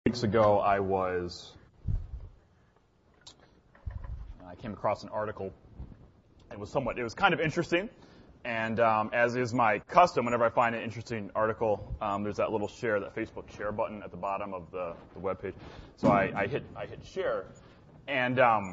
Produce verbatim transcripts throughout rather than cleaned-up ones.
Weeks ago, I was, I came across an article. It was somewhat, it was kind of interesting, and um, as is my custom, whenever I find an interesting article, um, there's that little share, that Facebook share button at the bottom of the, the web page. So I, I hit, I hit share, and um,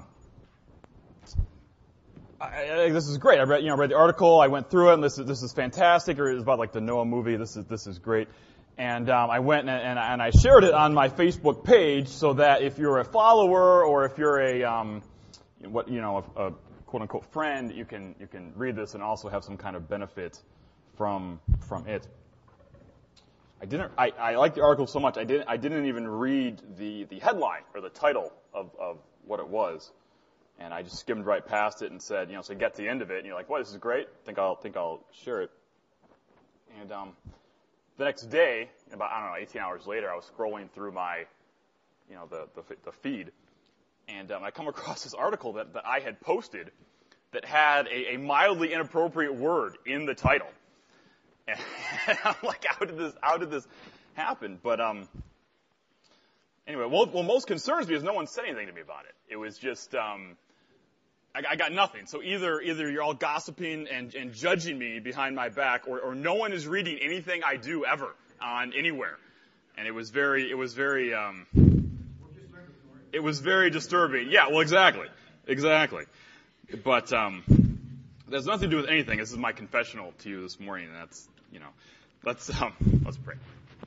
I, I, this is great. I read, you know, read the article. I went through it, and this is this is fantastic. Or it was about like the Noah movie. This is this is great. And um, I went and, and, and I shared it on my Facebook page so that if you're a follower or if you're a um, what you know a, a quote unquote friend, you can you can read this and also have some kind of benefit from from it. I didn't. I, I liked the article so much. I didn't. I didn't even read the the headline or the title of of what it was, and I just skimmed right past it and said, you know, so you get to the end of it and you're like, "Well, this is great. think I'll think I'll share it." And um. The next day, about, I don't know, eighteen hours later, I was scrolling through my, you know, the, the, the feed, and um, I come across this article that, that I had posted that had a, a mildly inappropriate word in the title. And I'm like, how did this, how did this happen? But, um, anyway, well, what most concerns me is no one said anything to me about it. It was just, um, I, I got nothing. So either either you're all gossiping and, and judging me behind my back, or, or no one is reading anything I do ever on anywhere. And it was very, it was very, um, it was very disturbing. Yeah, well, exactly, exactly. But um, it has nothing to do with anything. This is my confessional to you this morning, and that's, you know, let's um, let's pray.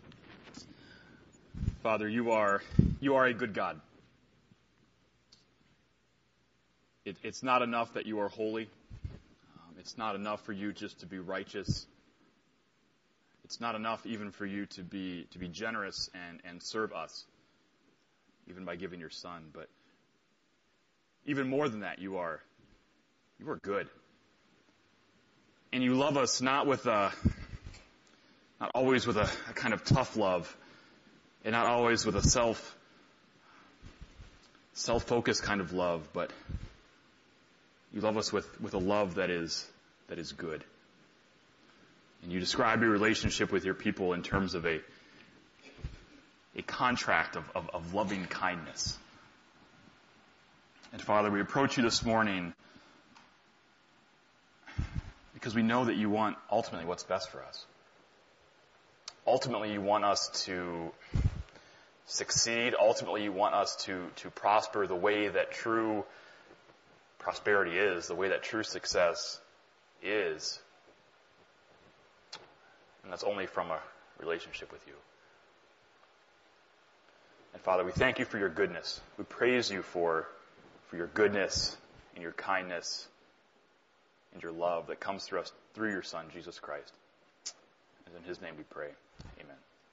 Father, you are you are a good God. It, it's not enough that you are holy. Um, it's not enough for you just to be righteous. It's not enough even for you to be to be generous and, and serve us, even by giving your Son. But even more than that, you are you are good, and you love us not with a not always with a, a kind of tough love, and not always with a self self-focused kind of love, but you love us with, with a love that is that is good. And you describe your relationship with your people in terms of a a contract of, of, of loving kindness. And Father, we approach you this morning because we know that you want ultimately what's best for us. Ultimately, you want us to succeed. Ultimately, you want us to, to prosper the way that true prosperity is, the way that true success is. And that's only from a relationship with you. And Father, we thank you for your goodness. We praise you for, for your goodness and your kindness and your love that comes through us through your Son, Jesus Christ. And in his name we pray. Amen.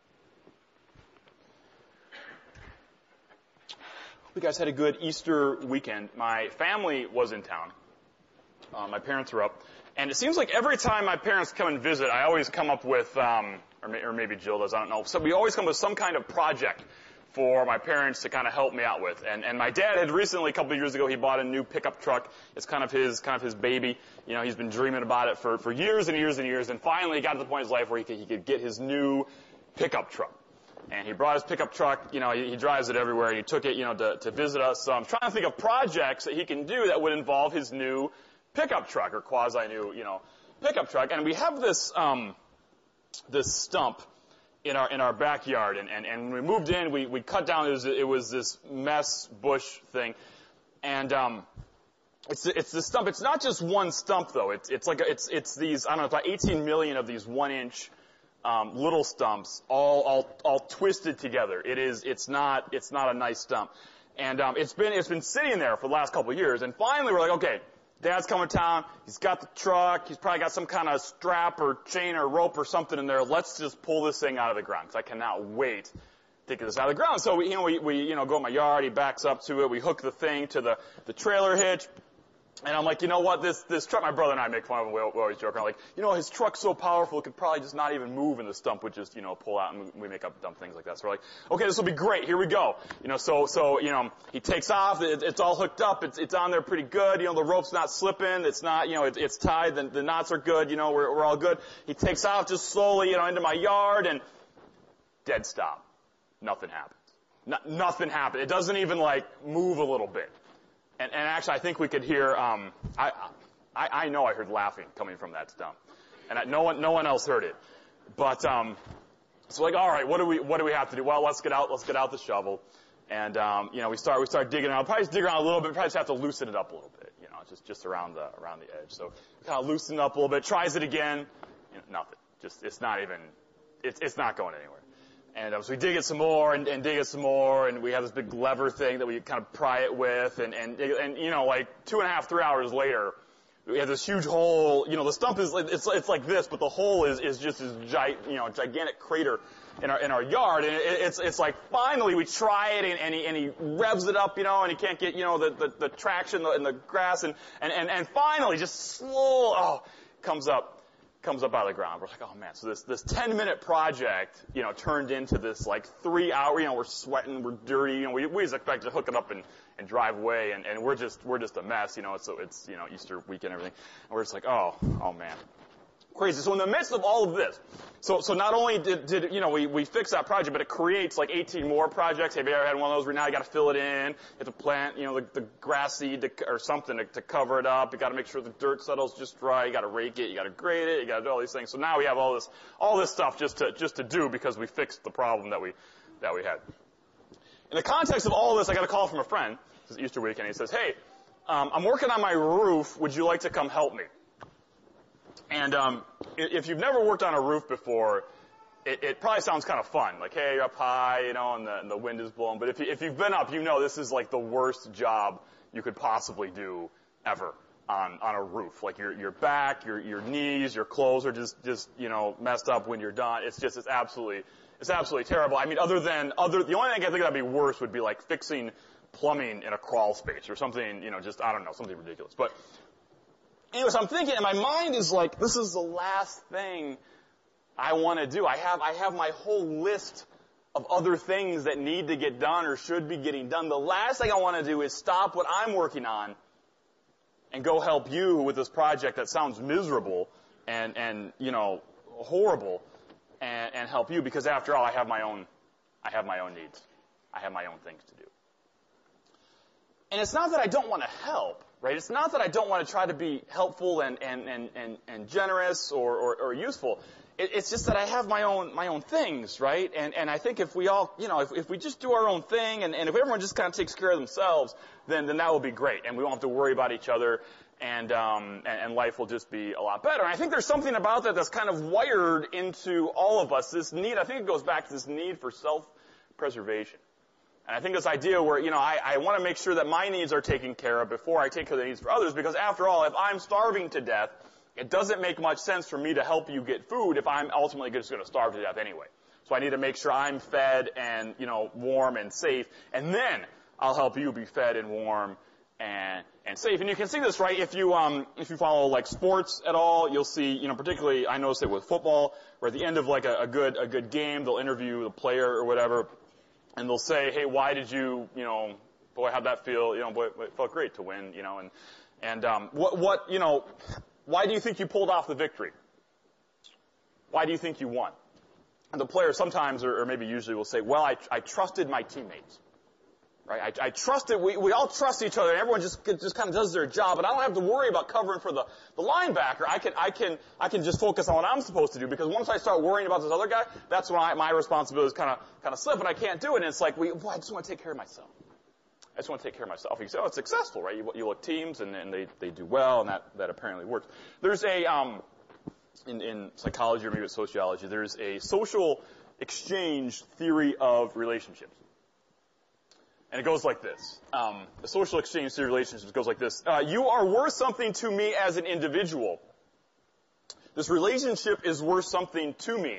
You guys had a good Easter weekend. My family was in town. Uh, my parents were up. And it seems like every time my parents come and visit, I always come up with, um, or, may, or maybe Jill does, I don't know. So we always come with some kind of project for my parents to kind of help me out with. And, and my dad had recently, a couple of years ago, he bought a new pickup truck. It's kind of his, kind of his baby. You know, he's been dreaming about it for, for years and years and years. And finally he got to the point in his life where he could, he could get his new pickup truck. And he brought his pickup truck, you know, he, he drives it everywhere, and he took it, you know, to, to visit us. So I'm trying to think of projects that he can do that would involve his new pickup truck, or quasi-new, you know, pickup truck. And we have this, um, this stump in our, in our backyard. And, and, and when we moved in, we, we cut down, it was, it was this mess bush thing. And, um, it's, it's this stump. It's not just one stump, though. It's, it's like, a, it's, it's these, I don't know, it's about eighteen million of these one inch Um, little stumps, all, all, all twisted together. It is, it's not, it's not a nice stump. And, um, it's been, it's been sitting there for the last couple of years. And finally we're like, okay, Dad's coming to town. He's got the truck. He's probably got some kind of strap or chain or rope or something in there. Let's just pull this thing out of the ground, because I cannot wait to get this out of the ground. So we, you know, we, we, you know, go in my yard. He backs up to it. We hook the thing to the, the trailer hitch. And I'm like, you know what, this, this truck, my brother and I make fun of him, we always joke around, like, you know, his truck's so powerful, it could probably just not even move and the stump would just, you know, pull out, and we make up dumb things like that. So we're like, okay, this will be great, here we go. You know, so, so, you know, he takes off, it, it's all hooked up, it's, it's on there pretty good, you know, the rope's not slipping, it's not, you know, it, it's tied, the, the knots are good, you know, we're, we're all good. He takes off just slowly, you know, into my yard, and dead stop. Nothing happens. No, nothing happened. It doesn't even like move a little bit. And, and actually, I think we could hear. Um, I, I I know I heard laughing coming from that stump, and I, no one no one else heard it. But um, so like, all right, what do we what do we have to do? Well, let's get out let's get out the shovel, and um, you know we start we start digging around. Probably just dig around a little bit. Probably just have to loosen it up a little bit. You know, just just around the around the edge. So kind of loosen it up a little bit. Tries it again. You know, nothing. Just it's not even. It's it's not going anywhere. And um, so we dig it some more and, and dig it some more, and we have this big lever thing that we kind of pry it with, and, and, and, you know, like two and a half, three hours later, we have this huge hole. You know, the stump is, it's, it's like this, but the hole is, is just this gi- you know, gigantic crater in our, in our yard. And it, it's, it's like finally we try it, and, and he, and he revs it up, you know, and he can't get, you know, the, the, the traction in the grass, and, and, and, and finally just slow, oh, comes up. comes up out of the ground. We're like, oh man, so this, this ten minute project, you know, turned into this like three hour, you know, we're sweating, we're dirty, you know, we, we just expect to hook it up and, and drive away, and, and we're just, we're just a mess, you know, so it's, you know, Easter weekend and everything. And we're just like, oh, oh man. Crazy. So in the midst of all of this, so, so not only did, did, you know, we, we fix that project, but it creates like eighteen more projects. Have you ever had one of those where now you gotta fill it in, you have to plant, you know, the, the grass seed to, or something to, to cover it up. You gotta make sure the dirt settles just right. You gotta rake it. You gotta grade it. You gotta do all these things. So now we have all this, all this stuff just to, just to do because we fixed the problem that we, that we had. In the context of all this, I got a call from a friend. This is Easter weekend. He says, hey, um, I'm working on my roof. Would you like to come help me? And um, if you've never worked on a roof before, it, it probably sounds kind of fun. Like, hey, you're up high, you know, and the, and the wind is blowing. But if, you, if you've been up, you know this is like the worst job you could possibly do ever on, on a roof. Like your, your back, your, your knees, your clothes are just, just, you know, messed up when you're done. It's just, it's absolutely, it's absolutely terrible. I mean, other than, other, the only thing I think that'd be worse would be like fixing plumbing in a crawl space or something, you know, just, I don't know, something ridiculous. But, anyway, so I'm thinking, and my mind is like, this is the last thing I want to do. I have, I have my whole list of other things that need to get done or should be getting done. The last thing I want to do is stop what I'm working on and go help you with this project that sounds miserable and, and, you know, horrible and, and help you because after all, I have my own, I have my own needs. I have my own things to do. And it's not that I don't want to help. Right? It's not that I don't want to try to be helpful and, and, and, and, and generous or, or, or useful. It, it's just that I have my own, my own things, right? And, and I think if we all, you know, if, if we just do our own thing and, and if everyone just kind of takes care of themselves, then, then that will be great. And we won't have to worry about each other and, um, and, and life will just be a lot better. And I think there's something about that that's kind of wired into all of us, this need, I think it goes back to this need for self-preservation. And I think this idea where, you know, I, I want to make sure that my needs are taken care of before I take care of the needs for others, because after all, if I'm starving to death, it doesn't make much sense for me to help you get food if I'm ultimately just going to starve to death anyway. So I need to make sure I'm fed and, you know, warm and safe, and then I'll help you be fed and warm and, and safe. And you can see this, right, if you, um, if you follow, like, sports at all, you'll see, you know, particularly, I notice it with football, where at the end of, like, a, a good, a good game, they'll interview the player or whatever, and they'll say, hey, why did you, you know, boy, how'd that feel? You know, boy, it felt great to win, you know, and, and, um, what, what, you know, why do you think you pulled off the victory? Why do you think you won? And the player sometimes, or, or maybe usually will say, well, I, I trusted my teammates. Right? I, I trusted, we, we all trust each other. Everyone just, just kind of does their job, and I don't have to worry about covering for the, the linebacker. I can, I can, I can just focus on what I'm supposed to do, because once I start worrying about this other guy, that's when I, my responsibilities kind of, kind of slip, and I can't do it. And it's like, we, boy, I just want to take care of myself. I just want to take care of myself. You say, oh, it's successful, right? You, you look teams, and, and they, they do well, and that, that apparently works. There's a, um, in, in psychology or maybe it's sociology, there's a social exchange theory of relationships. And it goes like this. Um, the social exchange theory of relationships goes like this. Uh, you are worth something to me as an individual. This relationship is worth something to me.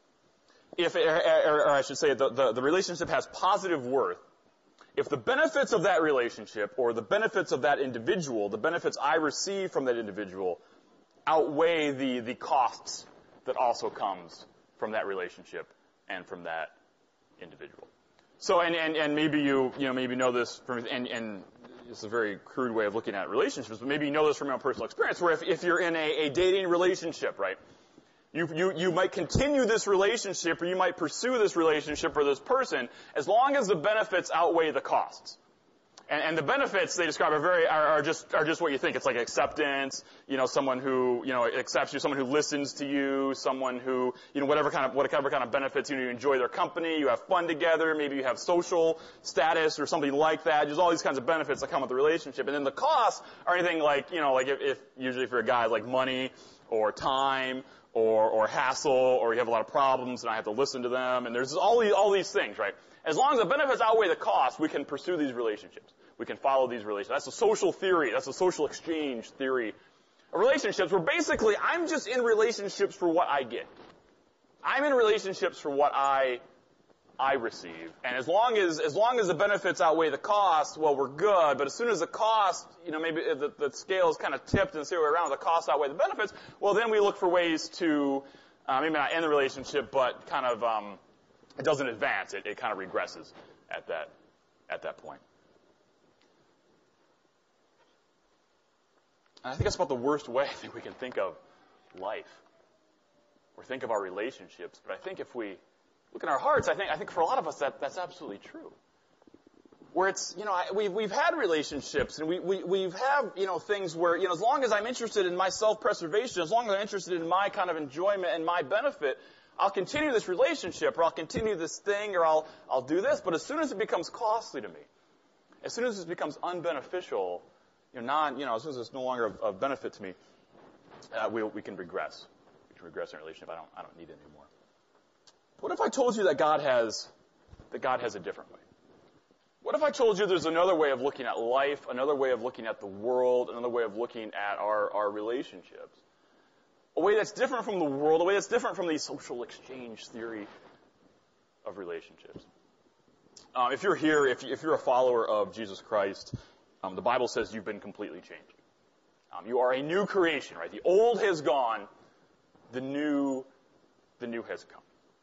If, it, or, or I should say, the, the, the relationship has positive worth. If the benefits of that relationship or the benefits of that individual, the benefits I receive from that individual, outweigh the, the costs that also comes from that relationship and from that individual. So, and, and, and maybe you, you know, maybe know this from, and, and it's a very crude way of looking at relationships, but maybe you know this from your own personal experience, where if, if you're in a, a dating relationship, right, You, you, you might continue this relationship, or you might pursue this relationship or this person, as long as the benefits outweigh the costs. And, and the benefits they describe are very, are, are just, are just what you think. It's like acceptance, you know, someone who, you know, accepts you, someone who listens to you, someone who, you know, whatever kind of, whatever kind of benefits, you know, you enjoy their company, you have fun together, maybe you have social status or something like that. There's all these kinds of benefits that come with the relationship. And then the costs are anything like, you know, like if, if usually if you're a guy, like money or time, or, or hassle, or you have a lot of problems and I have to listen to them, and there's all these, all these things, right? As long as the benefits outweigh the cost, we can pursue these relationships. We can follow these relationships. That's a social theory. That's a social exchange theory of relationships, where basically I'm just in relationships for what I get. I'm in relationships for what I I receive. And as long as, as long as the benefits outweigh the costs, well, we're good. But as soon as the cost, you know, maybe the, the scale is kind of tipped and the other way around, the costs outweigh the benefits, well, then we look for ways to, uh, maybe not end the relationship, but kind of, um, it doesn't advance. It, it kind of regresses at that, at that point. And I think that's about the worst way I think we can think of life, or think of our relationships. But I think if we look in our hearts, I think, I think for a lot of us that, that's absolutely true. Where it's, you know, I, we've, we've had relationships and we, we, we've have, you know, things where, you know, as long as I'm interested in my self-preservation, as long as I'm interested in my kind of enjoyment and my benefit, I'll continue this relationship, or I'll continue this thing, or I'll, I'll do this. But as soon as it becomes costly to me, as soon as it becomes unbeneficial, you know, non, you know, as soon as it's no longer of, of benefit to me, uh, we, we can regress. We can regress in a relationship. I don't, I don't need it anymore. What if I told you that God has, that God has a different way? What if I told you there's another way of looking at life, another way of looking at the world, another way of looking at our, our relationships? A way that's different from the world, a way that's different from the social exchange theory of relationships. Um, if you're here, if, if you're a follower of Jesus Christ, um, the Bible says you've been completely changed. Um, you are a new creation, right? The old has gone, the new, the new has come.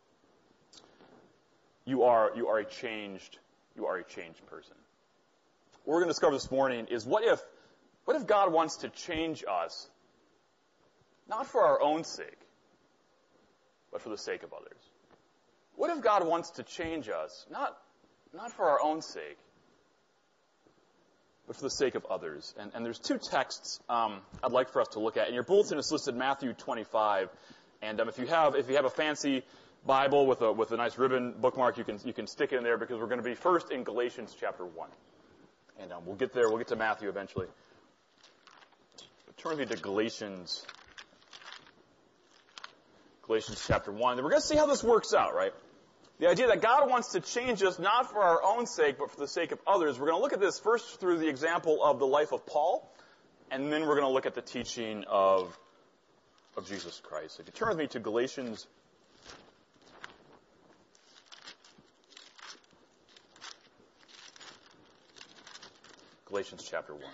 You are, you are a changed, you are a changed person. What we're going to discover this morning is what if, what if God wants to change us, not for our own sake, but for the sake of others? What if God wants to change us, not, not for our own sake, but for the sake of others? And, and there's two texts um, I'd like for us to look at. In your bulletin is listed Matthew twenty-five, and um, if you have, if you have a fancy Bible with a with a nice ribbon bookmark, you can you can stick it in there, because we're going to be first in Galatians chapter one, and um, we'll get there. We'll get to Matthew eventually. Turn me to Galatians, Galatians chapter one. And we're going to see how this works out, right? The idea that God wants to change us not for our own sake, but for the sake of others. We're going to look at this first through the example of the life of Paul, and then we're going to look at the teaching of of Jesus Christ. If you turn with me to Galatians. Galatians chapter one.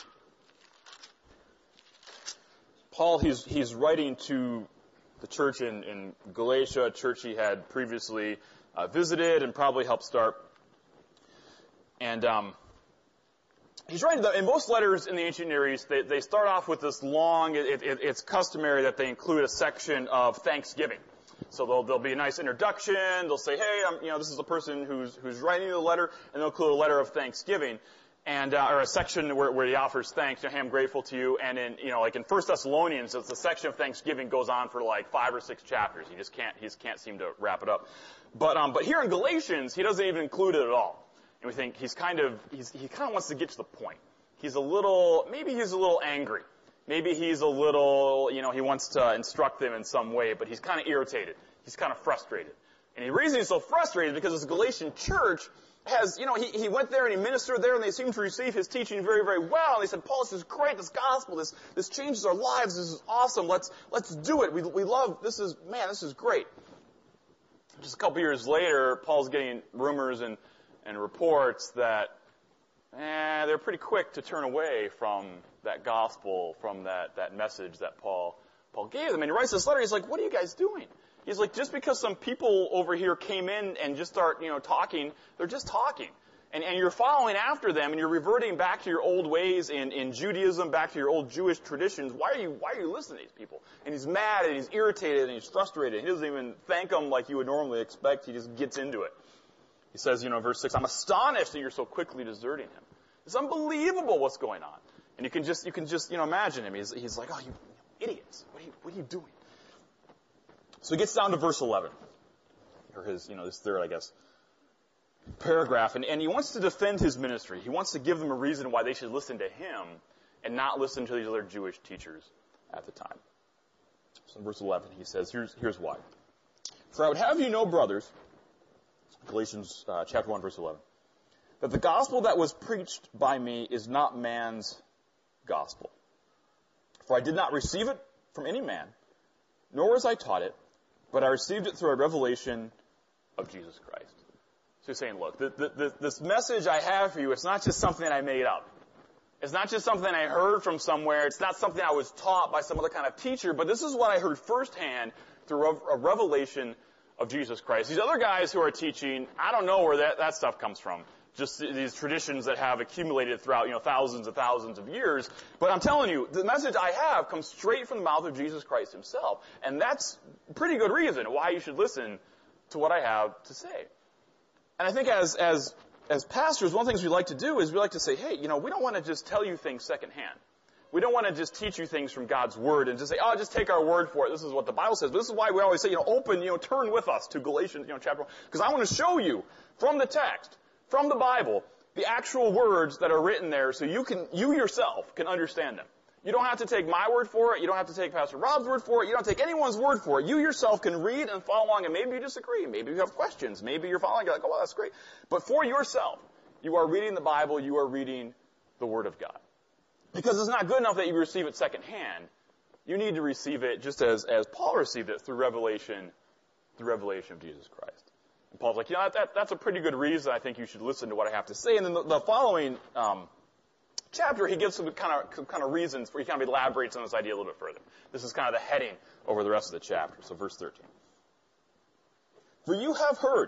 Paul, he's, he's writing to the church in, in Galatia, a church he had previously uh, visited and probably helped start. And um, he's writing, the, in most letters in the ancient Near East, they, they start off with this long, it, it, it's customary that they include a section of thanksgiving. So there'll, there'll be a nice introduction. They'll say, hey, I'm, you know, this is the person who's, who's writing the letter, and they'll include a letter of thanksgiving. And, uh, or a section where, where he offers thanks, you know, hey, I'm grateful to you. And in, you know, like in First Thessalonians, it's the section of Thanksgiving goes on for like five or six chapters. He just can't, he just can't seem to wrap it up. But, um, but here in Galatians, he doesn't even include it at all. And we think he's kind of, he's, he kind of wants to get to the point. He's a little, maybe he's a little angry. Maybe he's a little, you know, he wants to instruct them in some way, but he's kind of irritated. He's kind of frustrated. And the reason he's so frustrated is because this Galatian church has, you know, he, he went there and he ministered there, and they seemed to receive his teaching very, very well. And they said, Paul, this is great, this gospel, this, this changes our lives, this is awesome, let's, let's do it. We, we love, this is, man, this is great. Just a couple years later, Paul's getting rumors and, and reports that, eh, they're pretty quick to turn away from that gospel, from that, that message that Paul, Paul gave them. And he writes this letter, he's like, what are you guys doing? He's like, just because some people over here came in and just start, you know, talking, they're just talking. and, and you're following after them, and you're reverting back to your old ways in, in Judaism, back to your old Jewish traditions, why are you why are you listening to these people? And he's mad, and he's irritated, and he's frustrated. He doesn't even thank them like you would normally expect. He just gets into it. He says, you know, verse six, I'm astonished that you're so quickly deserting him. It's unbelievable what's going on. And you can just, you can just, you know, imagine him. He's, he's like, oh, you idiots. What are you, what are you doing? So he gets down to verse eleven. Or his, you know, his third, I guess, paragraph. And, and he wants to defend his ministry. He wants to give them a reason why they should listen to him and not listen to these other Jewish teachers at the time. So in verse eleven, he says, here's, here's why. For I would have you know, brothers, Galatians uh, chapter one, verse eleven, that the gospel that was preached by me is not man's gospel. For I did not receive it from any man, nor was I taught it, but I received it through a revelation of Jesus Christ. So he's saying, look, the, the, the, this message I have for you, it's not just something that I made up. It's not just something I heard from somewhere. It's not something I was taught by some other kind of teacher, but this is what I heard firsthand through a revelation of Jesus Christ. These other guys who are teaching, I don't know where that, that stuff comes from. Just these traditions that have accumulated throughout, you know, thousands and thousands of years. But I'm telling you, the message I have comes straight from the mouth of Jesus Christ himself. And that's pretty good reason why you should listen to what I have to say. And I think as, as, as pastors, one of the things we like to do is we like to say, hey, you know, we don't want to just tell you things secondhand. We don't want to just teach you things from God's Word and just say, oh, just take our word for it. This is what the Bible says. But this is why we always say, you know, open, you know, turn with us to Galatians, you know, chapter one. Because I want to show you from the text, from the Bible, the actual words that are written there so you can, you yourself can understand them. You don't have to take my word for it. You don't have to take Pastor Rob's word for it. You don't take anyone's word for it. You yourself can read and follow along, and maybe you disagree. Maybe you have questions. Maybe you're following, you're like, oh, well, that's great. But for yourself, you are reading the Bible. You are reading the Word of God. Because it's not good enough that you receive it secondhand. You need to receive it just as, as Paul received it through revelation, through revelation of Jesus Christ. And Paul's like, you know, that, that's a pretty good reason I think you should listen to what I have to say. And then the, the following um, chapter, he gives some kind of some kind of reasons where he kind of elaborates on this idea a little bit further. This is kind of the heading over the rest of the chapter. So verse thirteen. For you have heard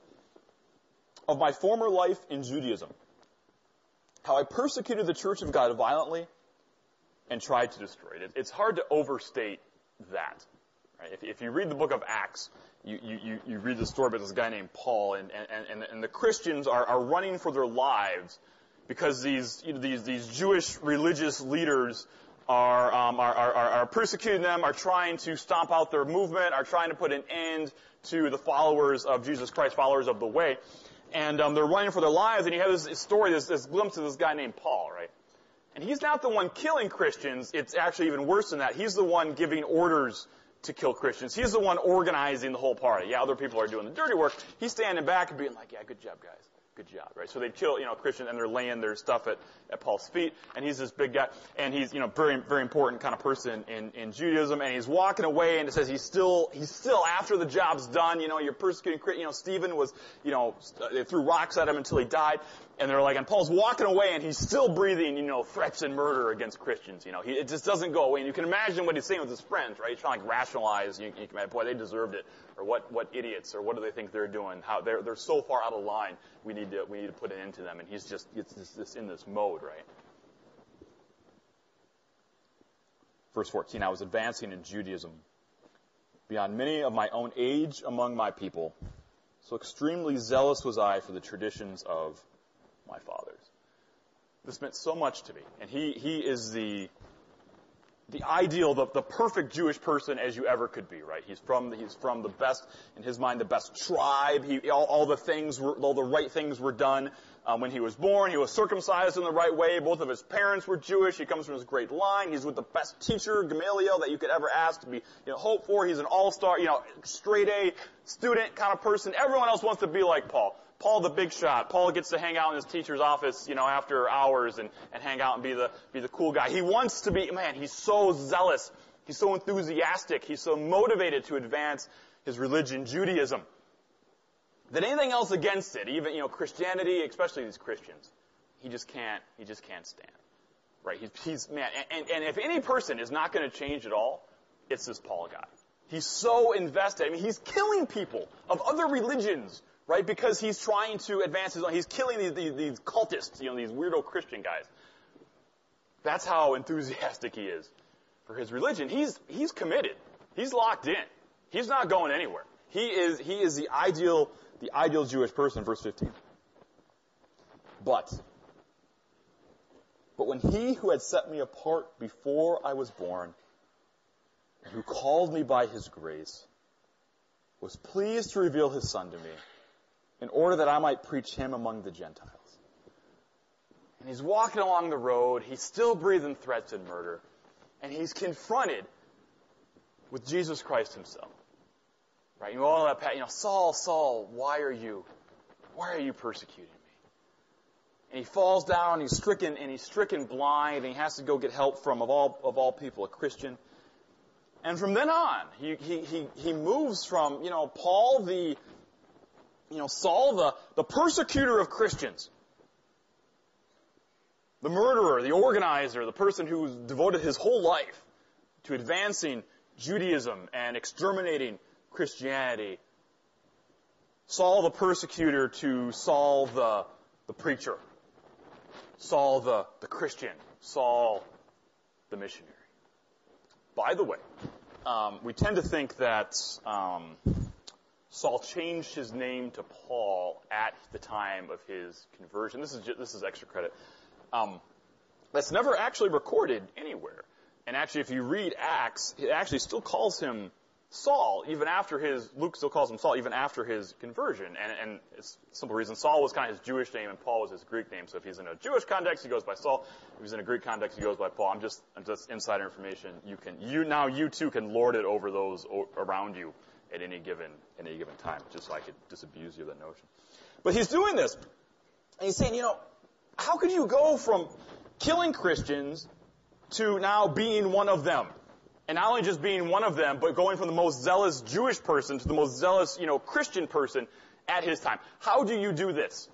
of my former life in Judaism, how I persecuted the church of God violently and tried to destroy it. It's hard to overstate that. Right? If, if you read the book of Acts, you, you, you read the story about this guy named Paul, and, and, and, and the Christians are, are running for their lives because these, you know, these, these Jewish religious leaders are, um, are, are, are persecuting them, are trying to stomp out their movement, are trying to put an end to the followers of Jesus Christ, followers of the way. And um, they're running for their lives, and you have this story, this, this glimpse of this guy named Paul, right? And he's not the one killing Christians. It's actually even worse than that. He's the one giving orders to kill Christians. He's the one organizing the whole party. Yeah, other people are doing the dirty work. He's standing back and being like, yeah, good job, guys. Good job, right? So they kill, you know, Christians, and they're laying their stuff at, at Paul's feet, and he's this big guy, and he's, you know, very, very important kind of person in, in Judaism, and he's walking away, and it says he's still, he's still, after the job's done, you know, you're persecuting, you know, Stephen was, you know, they threw rocks at him until he died, and they're like, and Paul's walking away, and he's still breathing, you know, threats and murder against Christians, you know, he, it just doesn't go away, and you can imagine what he's saying with his friends, right? He's trying to like rationalize, you, you can imagine, boy, they deserved it, or what, what idiots, or what do they think they're doing, how, they're, they're so far out of line, we need to, we need to put an end to them, and he's just, it's just, just in this mode, right? Verse fourteen, I was advancing in Judaism beyond many of my own age among my people, so extremely zealous was I for the traditions of my fathers. This meant so much to me, and he, he is the, the ideal, the, the perfect Jewish person as you ever could be, right? He's from, he's from the best, in his mind, the best tribe. He, all, all the things were, all the right things were done. Um, when he was born, he was circumcised in the right way. Both of his parents were Jewish. He comes from his great line. He's with the best teacher, Gamaliel, that you could ever ask to be, you know, hope for. He's an all-star, you know, straight A student kind of person. Everyone else wants to be like Paul. Paul the big shot. Paul gets to hang out in his teacher's office, you know, after hours and, and hang out and be the, be the cool guy. He wants to be, man, he's so zealous. He's so enthusiastic. He's so motivated to advance his religion, Judaism, that anything else against it, even, you know, Christianity, especially these Christians, he just can't, he just can't stand. Right? He's, he's man, and, and if any person is not going to change at all, it's this Paul guy. He's so invested. I mean, he's killing people of other religions right? Because he's trying to advance his own. He's killing these, these, these cultists, you know, these weirdo Christian guys. That's how enthusiastic he is for his religion. He's, he's committed. He's locked in. He's not going anywhere. He is, he is the ideal, the ideal Jewish person, verse fifteen. But, but when he who had set me apart before I was born, and who called me by his grace, was pleased to reveal his Son to me, in order that I might preach him among the Gentiles. And he's walking along the road, he's still breathing threats and murder, and he's confronted with Jesus Christ himself. Right? You know, all that, you know, Saul, Saul, why are you, why are you persecuting me? And he falls down, he's stricken, and he's stricken blind, and he has to go get help from, of all, of all people, a Christian. And from then on, he, he, he, he moves from, you know, Paul the, you know, Saul the, the persecutor of Christians, the murderer, the organizer, the person who's devoted his whole life to advancing Judaism and exterminating Christianity. Saul the persecutor to Saul the, the preacher. Saul the, the Christian. Saul the missionary. By the way, um, we tend to think that um, Saul changed his name to Paul at the time of his conversion. This is just, this is extra credit. Um, that's never actually recorded anywhere. And actually, if you read Acts, it actually still calls him Saul, even after his, Luke still calls him Saul, even after his conversion. And, and it's a simple reason. Saul was kind of his Jewish name, and Paul was his Greek name. So if he's in a Jewish context, he goes by Saul. If he's in a Greek context, he goes by Paul. I'm just, I'm just insider information. You can, you, now you too can lord it over those o- around you at any given, at any given time, just so I could disabuse you of that notion. But he's doing this. And he's saying, you know, how could you go from killing Christians to now being one of them? And not only just being one of them, but going from the most zealous Jewish person to the most zealous, you know, Christian person at his time. How do you do this?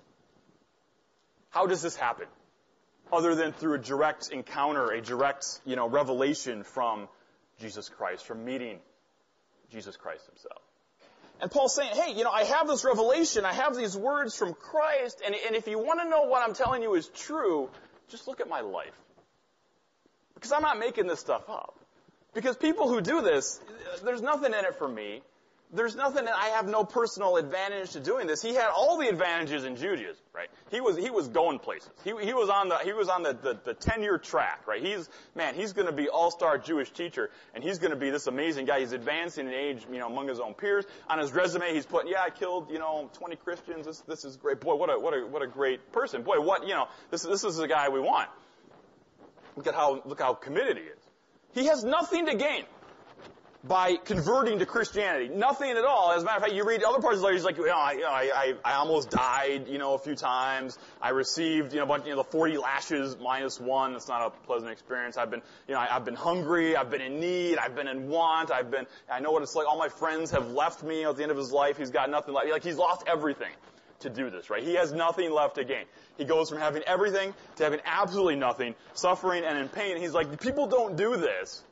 How does this happen? Other than through a direct encounter, a direct, you know, revelation from Jesus Christ, from meeting Jesus Christ himself. And Paul's saying, hey, you know, I have this revelation, I have these words from Christ, and, and if you want to know what I'm telling you is true, just look at my life. Because I'm not making this stuff up. Because people who do this, there's nothing in it for me. There's nothing, I have no personal advantage to doing this. He had all the advantages in Judaism, right? He was, he was going places. He, he was on the, he was on the, the, the ten-year track, right? He's, man, he's gonna be all-star Jewish teacher, and he's gonna be this amazing guy. He's advancing in age, you know, among his own peers. On his resume, he's putting, yeah, I killed, you know, twenty Christians. This, this is great. Boy, what a, what a, what a great person. Boy, what, you know, this, this is the guy we want. Look at how, look how committed he is. He has nothing to gain by converting to Christianity. Nothing at all. As a matter of fact, you read other parts of the letter, he's like, you know, I, you know, I, I, I almost died, you know, a few times. I received, you know, a bunch, you know, the forty lashes minus one. It's not a pleasant experience. I've been, you know, I, I've been hungry. I've been in need. I've been in want. I've been, I know what it's like. All my friends have left me, you know, at the end of his life. He's got nothing left. Like, he's lost everything to do this, right? He has nothing left to gain. He goes from having everything to having absolutely nothing, suffering and in pain. He's like, people don't do this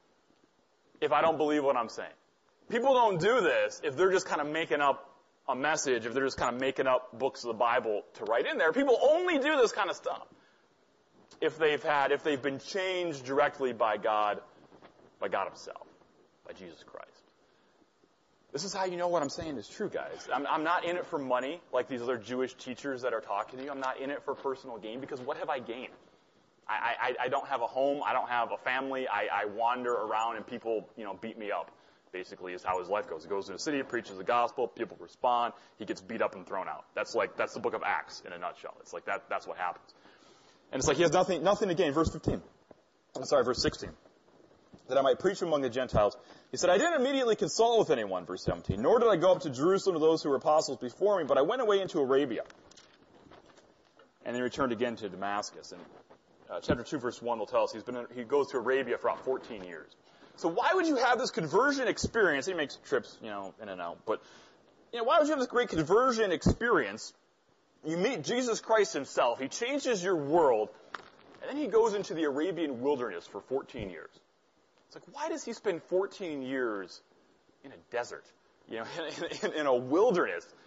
if I don't believe what I'm saying. People don't do this if they're just kind of making up a message, if they're just kind of making up books of the Bible to write in there. People only do this kind of stuff if they've had, if they've been changed directly by God, by God himself, by Jesus Christ. This is how you know what I'm saying is true, guys. I'm, I'm not in it for money, like these other Jewish teachers that are talking to you. I'm not in it for personal gain, because what have I gained? I, I, I don't have a home. I don't have a family. I, I wander around and people, you know, beat me up, basically, is how his life goes. He goes to the city, preaches the gospel, people respond, he gets beat up and thrown out. That's like, that's the book of Acts in a nutshell. It's like that, that's what happens. And it's like he has nothing, nothing to gain. Verse fifteen. I'm sorry, verse sixteen. That I might preach among the Gentiles. He said, I didn't immediately consult with anyone, verse seventeen, nor did I go up to Jerusalem to those who were apostles before me, but I went away into Arabia. And then returned again to Damascus. And uh, chapter two, verse one will tell us he's been in, he goes to Arabia for about fourteen years. So why would you have this conversion experience? He makes trips, you know, in and out. But, you know, why would you have this great conversion experience? You meet Jesus Christ himself. He changes your world. And then he goes into the Arabian wilderness for fourteen years. It's like, why does he spend fourteen years in a desert, you know, in, in, in a wilderness?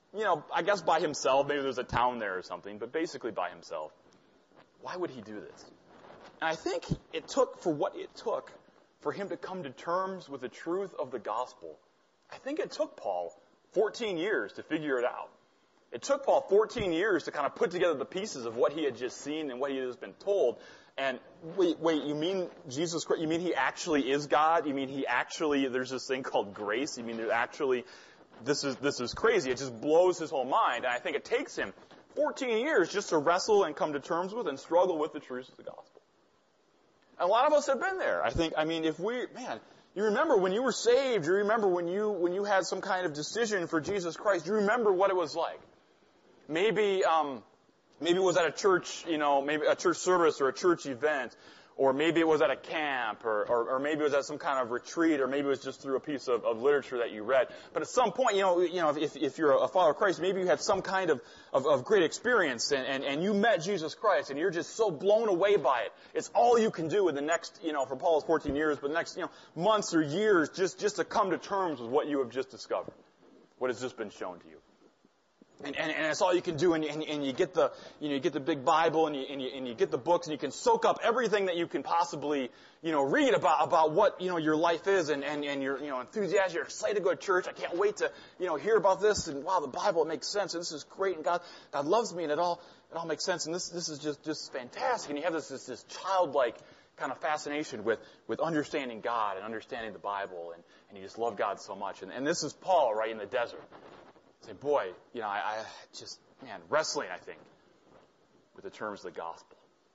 you know, I guess by himself. Maybe there's a town there or something, but basically by himself. Why would he do this? And I think it took, for what it took, for him to come to terms with the truth of the gospel. I think it took Paul fourteen years to figure it out. It took Paul fourteen years to kind of put together the pieces of what he had just seen and what he had just been told. And wait, wait, you mean Jesus Christ? You mean he actually is God? You mean he actually, there's this thing called grace? You mean there actually, this is, this is crazy. It just blows his whole mind. And I think it takes him fourteen years just to wrestle and come to terms with and struggle with the truths of the gospel. And a lot of us have been there. I think, I mean, if we, man, you remember when you were saved, you remember when you, when you had some kind of decision for Jesus Christ, you remember what it was like. Maybe, um, maybe it was at a church, you know, maybe a church service or a church event, or maybe it was at a camp, or, or, or maybe it was at some kind of retreat, or maybe it was just through a piece of, of literature that you read. But at some point, you know, you know, if, if you're a follower of Christ, maybe you had some kind of, of, of great experience, and, and, and you met Jesus Christ, and you're just so blown away by it. It's all you can do in the next, you know, for Paul's fourteen years, but the next, you know, months or years, just, just to come to terms with what you have just discovered, what has just been shown to you. And, and, and that's all you can do, and, and, and you get the, you know, you get the big Bible, and you, and you, and you get the books, and you can soak up everything that you can possibly, you know, read about, about what, you know, your life is, and, and, and you're, you know, enthusiastic, you're excited to go to church, I can't wait to, you know, hear about this, and wow, the Bible, it makes sense, and this is great, and God, God loves me, and it all, it all makes sense, and this, this is just, just fantastic, and you have this, this, this childlike kind of fascination with, with understanding God and understanding the Bible, and, and you just love God so much, and, and this is Paul, right, in the desert. Say, boy, you know, I, I just, man, wrestling, I think, with the terms of the gospel.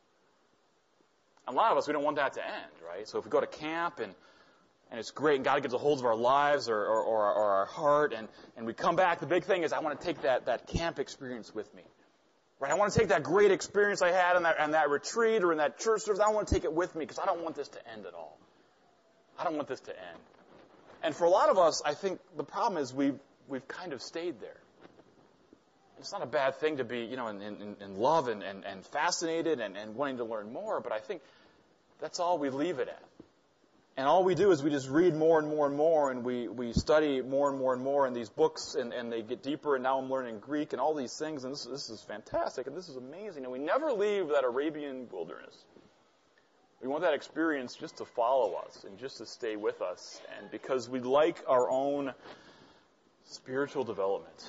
A lot of us, we don't want that to end, right? So if we go to camp and, and it's great and God gets a hold of our lives or, or, or, or our heart and, and we come back, the big thing is I want to take that, that camp experience with me. Right? I want to take that great experience I had in that, in that retreat or in that church service. I want to take it with me because I don't want this to end at all. I don't want this to end. And for a lot of us, I think the problem is we've, we've kind of stayed there. It's not a bad thing to be, you know, in, in, in love and, and, and fascinated and, and wanting to learn more, but I think that's all we leave it at. And all we do is we just read more and more and more, and we, we study more and more and more in these books, and, and they get deeper, and now I'm learning Greek and all these things, and this, this is fantastic, and this is amazing, and we never leave that Arabian wilderness. We want that experience just to follow us and just to stay with us, and because we like our own spiritual development.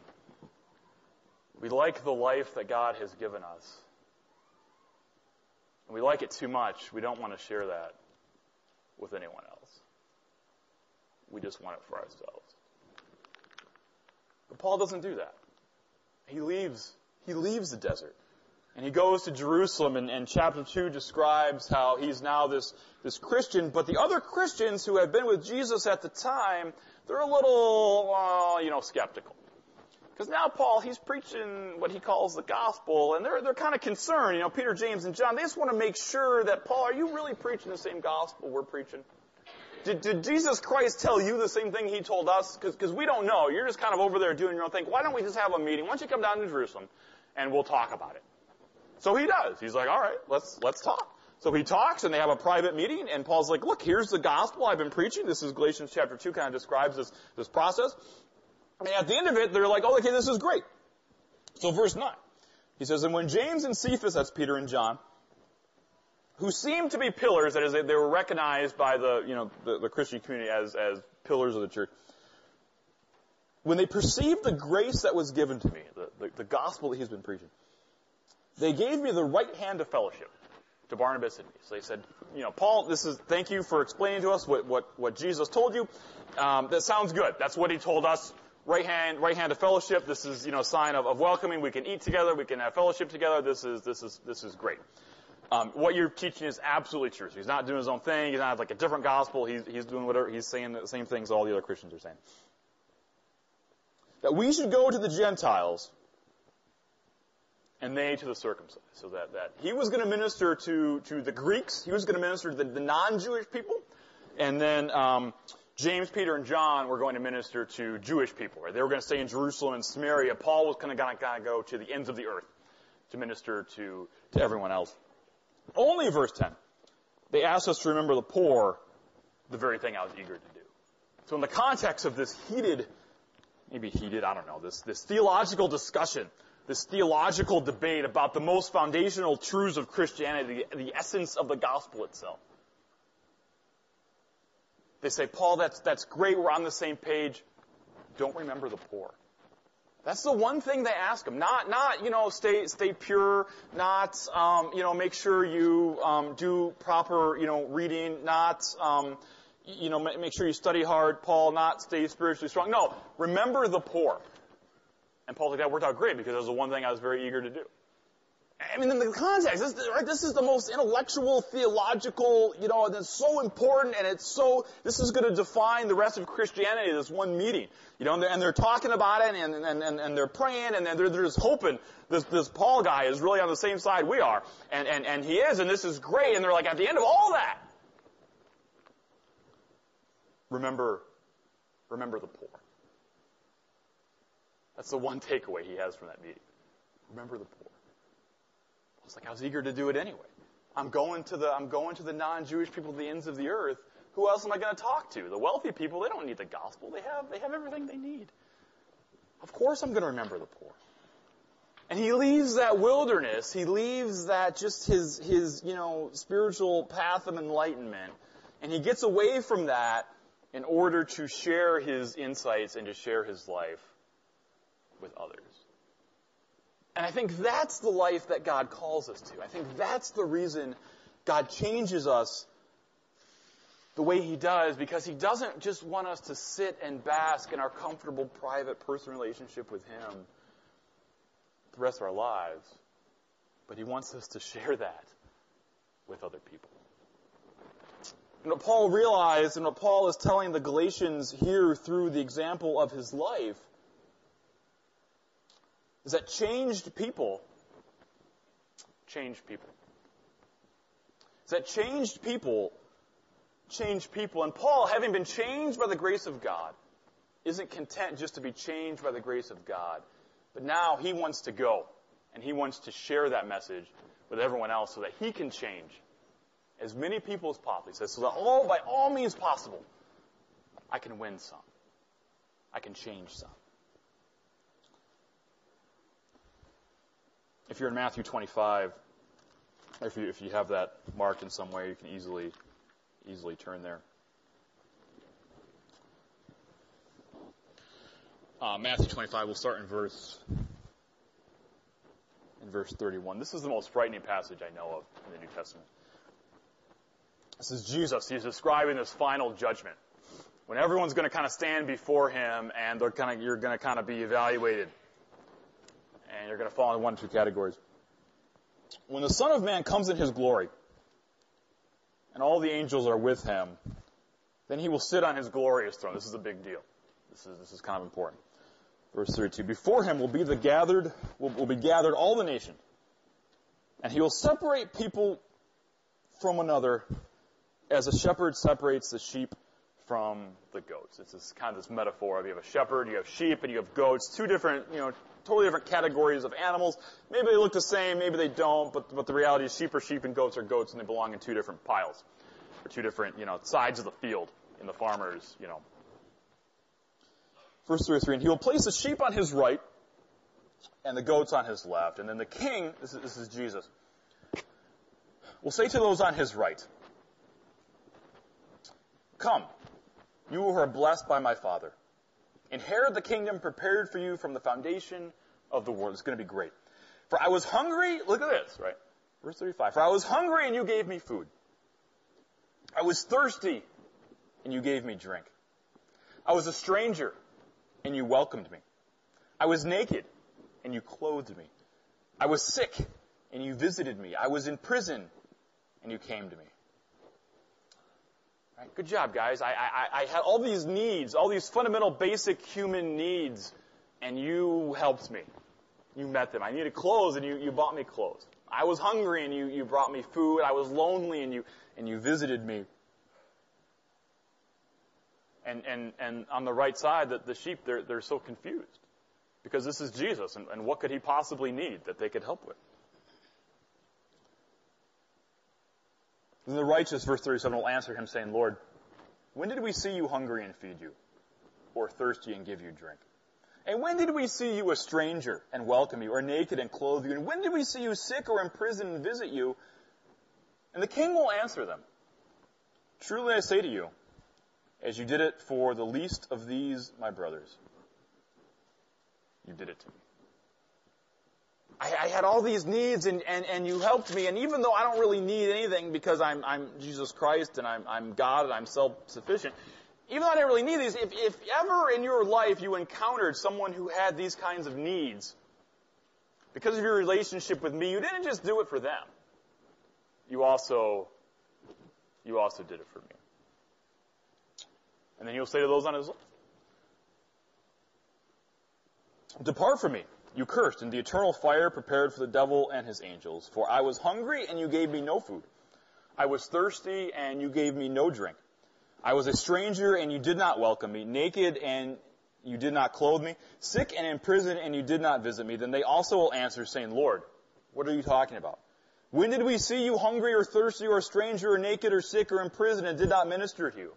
We like the life that God has given us. And we like it too much. We don't want to share that with anyone else. We just want it for ourselves. But Paul doesn't do that. He leaves, he leaves the desert. And he goes to Jerusalem, and, and chapter two describes how he's now this, this Christian, but the other Christians who had been with Jesus at the time, they're a little, uh, you know, skeptical. Because now Paul, he's preaching what he calls the gospel, and they're, they're kind of concerned. You know, Peter, James, and John, they just want to make sure that, Paul, are you really preaching the same gospel we're preaching? Did, did Jesus Christ tell you the same thing he told us? Because we don't know. You're just kind of over there doing your own thing. Why don't we just have a meeting? Why don't you come down to Jerusalem, and we'll talk about it? So he does. He's like, all right, let's let's talk. So he talks, and they have a private meeting, and Paul's like, look, here's the gospel I've been preaching. This is Galatians chapter two, kind of describes this, this process. And at the end of it, they're like, oh, okay, this is great. So verse nine, he says, and when James and Cephas, that's Peter and John, who seemed to be pillars, that is, they were recognized by the, you know, the, the Christian community as, as pillars of the church, when they perceived the grace that was given to me, the, the, the gospel that he's been preaching, they gave me the right hand of fellowship to Barnabas and me. So they said, you know, Paul, this is, thank you for explaining to us what, what, what Jesus told you. Um, that sounds good. That's what he told us. Right hand, right hand of fellowship. This is, you know, a sign of, of welcoming. We can eat together. We can have fellowship together. This is, this is, this is great. Um, what you're teaching is absolutely true. So he's not doing his own thing. He's not like a different gospel. He's, he's doing whatever, he's saying the same things all the other Christians are saying. That we should go to the Gentiles and they to the circumcised. So that, that he was going to minister to, to the Greeks. He was going to minister to the, the non-Jewish people. And then, um, James, Peter, and John were going to minister to Jewish people. Right? They were going to stay in Jerusalem and Samaria. Paul was kind of going to go to the ends of the earth to minister to, to everyone else. Only verse ten, they asked us to remember the poor, the very thing I was eager to do. So in the context of this heated maybe heated, I don't know, this, this theological discussion, this theological debate about the most foundational truths of Christianity, the, the essence of the gospel itself. They say, Paul, that's, that's great, we're on the same page. Don't remember the poor. That's the one thing they ask him. Not, not, you know, stay, stay pure. Not, um, you know, make sure you, um, do proper, you know, reading. Not, um, you know, make sure you study hard, Paul. Not stay spiritually strong. No, remember the poor. And Paul's like, that worked out great because that was the one thing I was very eager to do. I mean, in the context, this, right, this is the most intellectual, theological, you know, and it's so important, and it's so, this is going to define the rest of Christianity, this one meeting. You know, and they're, and they're talking about it, and, and, and, and they're praying, and they're, they're just hoping this, this Paul guy is really on the same side we are. And, and, and he is, and this is great, and they're like, at the end of all that, remember, remember the poor. That's the one takeaway he has from that meeting. Remember the poor. It's like I was eager to do it anyway. I'm going to the I'm going to the non-Jewish people, the ends of the earth. Who else am I going to talk to? The wealthy people, they don't need the gospel. They have they have everything they need. Of course I'm going to remember the poor. And he leaves that wilderness. He leaves that just his his, you know, spiritual path of enlightenment. And he gets away from that in order to share his insights and to share his life with others. And I think that's the life that God calls us to. I think that's the reason God changes us the way He does, because He doesn't just want us to sit and bask in our comfortable, private, personal relationship with Him the rest of our lives, but He wants us to share that with other people. And what Paul realized, and what Paul is telling the Galatians here through the example of his life, is that changed people change people. Is that changed people change people. And Paul, having been changed by the grace of God, isn't content just to be changed by the grace of God. But now he wants to go, and he wants to share that message with everyone else so that he can change as many people as possible. He says, so that all, by all means possible, I can win some. I can change some. If you're in Matthew twenty-five, if you, if you have that marked in some way, you can easily, easily turn there. Uh, Matthew twenty-five, we'll start in verse, in verse thirty-one. This is the most frightening passage I know of in the New Testament. This is Jesus. He's describing this final judgment, when everyone's going to kind of stand before him, and they're kind of, you're going to kind of be evaluated. And you're going to fall in one of two categories. When the Son of Man comes in His glory, and all the angels are with Him, then He will sit on His glorious throne. This is a big deal. This is this is kind of important. Verse thirty-two. Before Him will be the gathered, will, will be gathered all the nations, and He will separate people from another, as a shepherd separates the sheep from the goats. It's this kind of this metaphor of you have a shepherd, you have sheep, and you have goats. Two different, you know, totally different categories of animals. Maybe they look the same, maybe they don't, but, but the reality is sheep are sheep and goats are goats, and they belong in two different piles, or two different, you know, sides of the field in the farmer's, you know. Verse thirty-three, and He will place the sheep on His right and the goats on His left. And then the King, this is, this is Jesus, will say to those on His right, come, you who are blessed by my Father. Inherit the kingdom prepared for you from the foundation of the world. It's going to be great. For I was hungry, look at this, right? Verse thirty-five. For I was hungry and you gave me food. I was thirsty and you gave me drink. I was a stranger and you welcomed me. I was naked and you clothed me. I was sick and you visited me. I was in prison and you came to me. Right, good job, guys. I, I, I had all these needs, all these fundamental basic human needs, and you helped me. You met them. I needed clothes, and you, you bought me clothes. I was hungry, and you, you brought me food. I was lonely, and you and you visited me. And and, and on the right side, the, the sheep, they're, they're so confused. Because this is Jesus, and, and what could He possibly need that they could help with? And the righteous, verse thirty-seven, will answer Him, saying, Lord, when did we see you hungry and feed you, or thirsty and give you drink? And when did we see you a stranger and welcome you, or naked and clothe you? And when did we see you sick or in prison and visit you? And the king will answer them, truly I say to you, as you did it for the least of these, my brothers, you did it to me. I, I had all these needs, and, and, and you helped me, and even though I don't really need anything because I'm, I'm Jesus Christ, and I'm, I'm God, and I'm self-sufficient, even though I didn't really need these, if, if ever in your life you encountered someone who had these kinds of needs, because of your relationship with me, you didn't just do it for them. You also, you also did it for me. And then he'll say to those on his left, depart from me, you cursed, in the eternal fire prepared for the devil and his angels. For I was hungry, and you gave me no food. I was thirsty, and you gave me no drink. I was a stranger, and you did not welcome me, naked, and you did not clothe me, sick and in prison, and you did not visit me. Then they also will answer, saying, Lord, what are you talking about? When did we see you hungry or thirsty or a stranger or naked or sick or in prison and did not minister to you?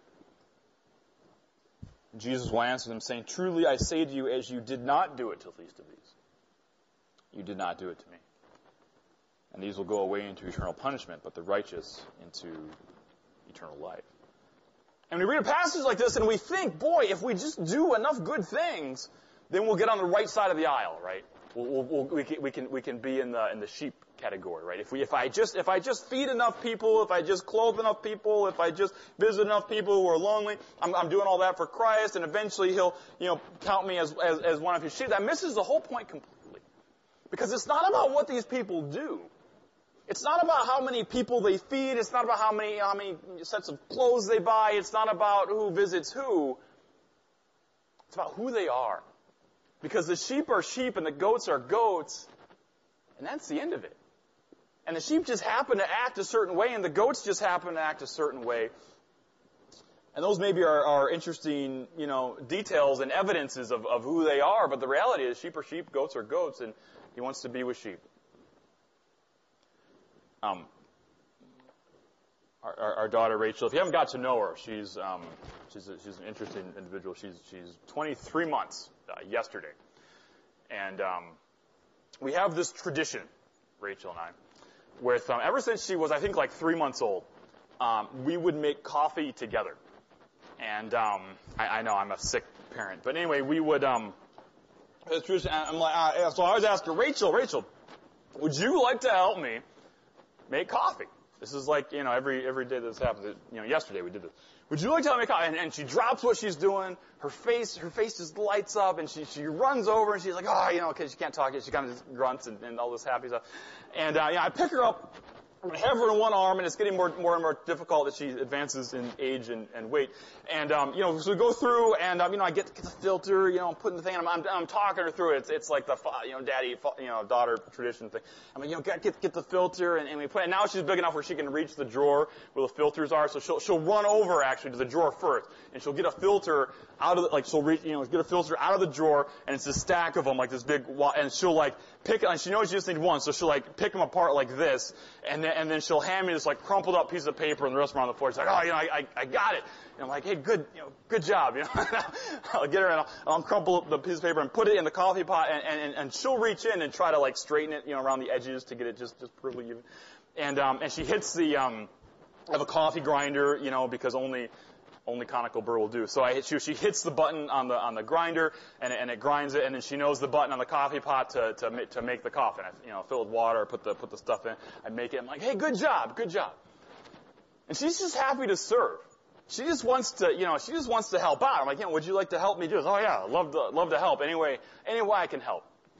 And Jesus will answer them, saying, truly I say to you, as you did not do it to the least of these, you did not do it to me. And these will go away into eternal punishment, but the righteous into eternal life. And we read a passage like this and we think, boy, if we just do enough good things, then we'll get on the right side of the aisle, right? We'll, we'll, we'll, we can, we can, we can be in the, in the sheep category, right? If we, if I just, if I just feed enough people, if I just clothe enough people, if I just visit enough people who are lonely, I'm, I'm doing all that for Christ, and eventually He'll, you know, count me as, as, as one of His sheep. That misses the whole point completely. Because it's not about what these people do. It's not about how many people they feed. It's not about how many, how many sets of clothes they buy. It's not about who visits who. It's about who they are. Because the sheep are sheep and the goats are goats. And that's the end of it. And the sheep just happen to act a certain way and the goats just happen to act a certain way. And those maybe are, are interesting, you know, details and evidences of, of who they are. But the reality is sheep are sheep, goats are goats, and He wants to be with sheep. Um, our, our, our daughter Rachel, if you haven't got to know her, she's um, she's a, she's an interesting individual. She's she's twenty-three months uh, yesterday, and um, we have this tradition, Rachel and I, with um, ever since she was I think like three months old, um, we would make coffee together, and um, I, I know I'm a sick parent, but anyway, we would. Um, I'm like, uh, so I always ask her, Rachel, Rachel, would you like to help me make coffee? This is like, you know, every every day this happens. You know, yesterday we did this. Would you like to help me make coffee? And, and she drops what she's doing. Her face, her face just lights up, and she she runs over and she's like, oh, you know, because she can't talk yet. She kind of just grunts and, and all this happy stuff. And uh, yeah, I pick her up. I'm going to have her in one arm, and it's getting more, more and more difficult as she advances in age and, and weight. And, um, you know, so we go through, and, um, you know, I get, get the filter, you know, I'm putting the thing, and I'm, I'm, I'm talking her through it. It's, it's like the, you know, daddy, you know, daughter tradition thing. I'm like, you know, get, get, get the filter, and, and we put, and now she's big enough where she can reach the drawer where the filters are, so she'll, she'll run over, actually, to the drawer first, and she'll get a filter out of the, like, she'll reach, you know, get a filter out of the drawer, and it's a stack of them, like this big, and she'll, like, pick, and she knows she just needs one, so she'll, like, pick them apart like this, and then, and then she'll hand me this, like, crumpled up piece of paper, and the rest of them on the floor. She's like, oh, you know, I, I, I got it. And I'm like, hey, good, you know, good job, you know. I'll get her, and I'll, I'll crumple up the piece of paper and put it in the coffee pot, and, and, and she'll reach in and try to, like, straighten it, you know, around the edges to get it just, just perfectly even. And, um, and she hits the, um, I have a coffee grinder, you know, because only, only conical burr will do. So I hit, she, she hits the button on the, on the grinder, and, and it grinds it, and then she knows the button on the coffee pot to, to, to make the coffee. I, you know, fill it with water, put the, put the stuff in, I make it, I'm like, hey, good job, good job. And she's just happy to serve. She just wants to, you know, she just wants to help out. I'm like, you know, would you like to help me do this? Oh yeah, love to, love to help. Anyway, any way I can help.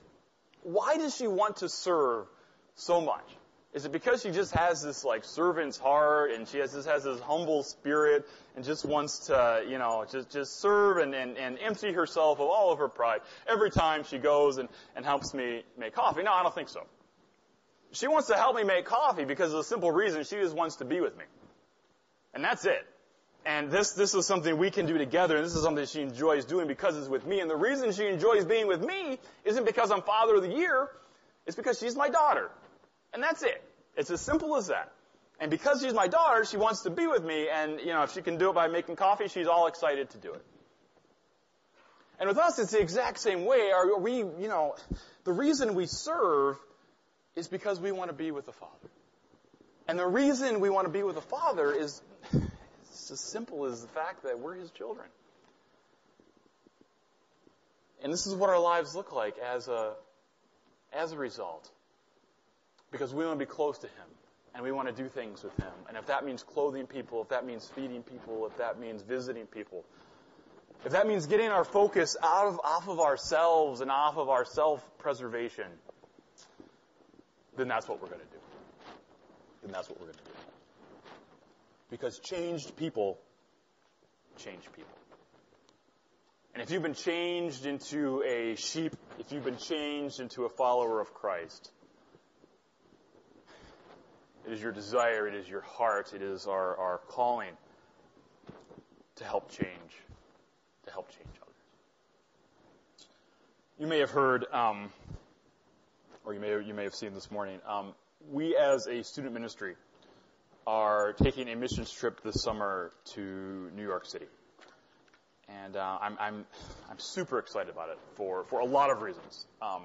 Why does she want to serve so much? Is it because she just has this, like, servant's heart, and she has, just has this humble spirit, and just wants to, you know, just, just serve and, and, and empty herself of all of her pride every time she goes and, and helps me make coffee? No, I don't think so. She wants to help me make coffee because of the simple reason she just wants to be with me. And that's it. And this, this is something we can do together, and this is something she enjoys doing because it's with me. And the reason she enjoys being with me isn't because I'm Father of the Year, it's because she's my daughter. And that's it. It's as simple as that. And because she's my daughter, she wants to be with me, and, you know, if she can do it by making coffee, she's all excited to do it. And with us, it's the exact same way. Are we, you know, the reason we serve is because we want to be with the Father. And the reason we want to be with the Father is it's as simple as the fact that we're His children. And this is what our lives look like as a, as a result. Because we want to be close to Him. And we want to do things with Him. And if that means clothing people, if that means feeding people, if that means visiting people, if that means getting our focus out of, off of ourselves and off of our self-preservation, then that's what we're going to do. Then that's what we're going to do. Because changed people change people. And if you've been changed into a sheep, if you've been changed into a follower of Christ, it is your desire, it is your heart, it is our, our calling to help change, to help change others. You may have heard, um, or you may you may have seen this morning, um, we as a student ministry are taking a missions trip this summer to New York City, and uh, I'm I'm I'm super excited about it for for a lot of reasons. Um,